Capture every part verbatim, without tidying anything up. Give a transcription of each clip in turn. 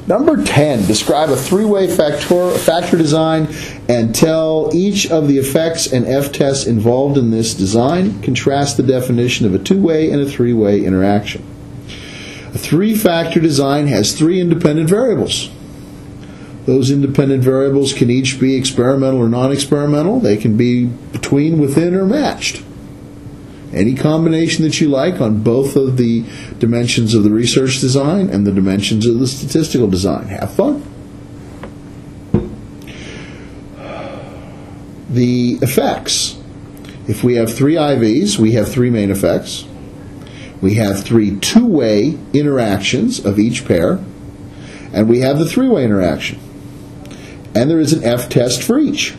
Number ten, describe a three-way factor, factor design and tell each of the effects and f-tests involved in this design. Contrast the definition of a two-way and a three-way interaction. A three-factor design has three independent variables. Those independent variables can each be experimental or non-experimental. They can be between, within, or matched. Any combination that you like on both of the dimensions of the research design and the dimensions of the statistical design. Have fun. The effects. If we have three I Vs, we have three main effects. We have three two-way interactions of each pair. And we have the three-way interaction. And there is an f-test for each.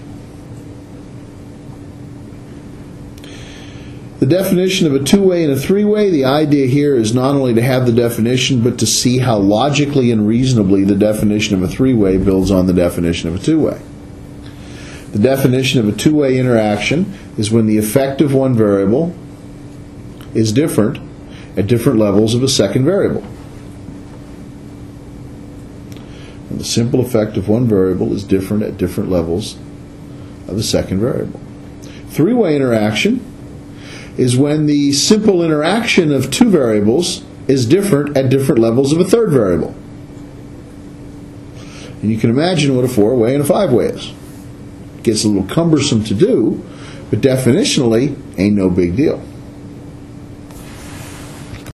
The definition of a two-way and a three-way, the idea here is not only to have the definition, but to see how logically and reasonably the definition of a three-way builds on the definition of a two-way. The definition of a two-way interaction is when the effect of one variable is different at different levels of a second variable. And the simple effect of one variable is different at different levels of a second variable. Three-way interaction is when the simple interaction of two variables is different at different levels of a third variable. And you can imagine what a four-way and a five-way is. It gets a little cumbersome to do, but definitionally ain't no big deal.